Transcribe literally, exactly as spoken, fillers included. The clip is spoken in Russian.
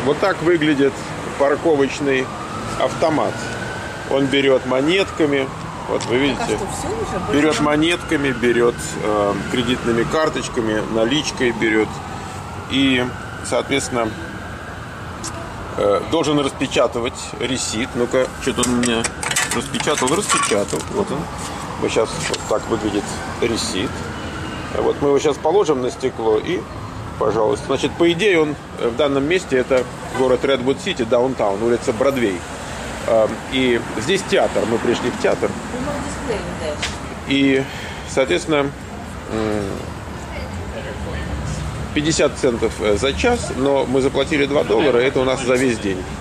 Вот так выглядит парковочный автомат. Он берет монетками. Вот вы видите, Так, а что, все уже? берет монетками, берет э, кредитными карточками, наличкой берет. И, соответственно, э, должен распечатывать ресит. Ну-ка, что-то он у меня распечатал, распечатал. Вот он. Вот сейчас вот так выглядит ресит. Вот мы его сейчас положим на стекло и, пожалуйста. Значит, по идее, он в данном месте это город Редвуд-Сити, даунтаун, улица Бродвей. И здесь театр, мы пришли в театр. И, соответственно, пятьдесят центов за час, но мы заплатили два доллара, это у нас за весь день.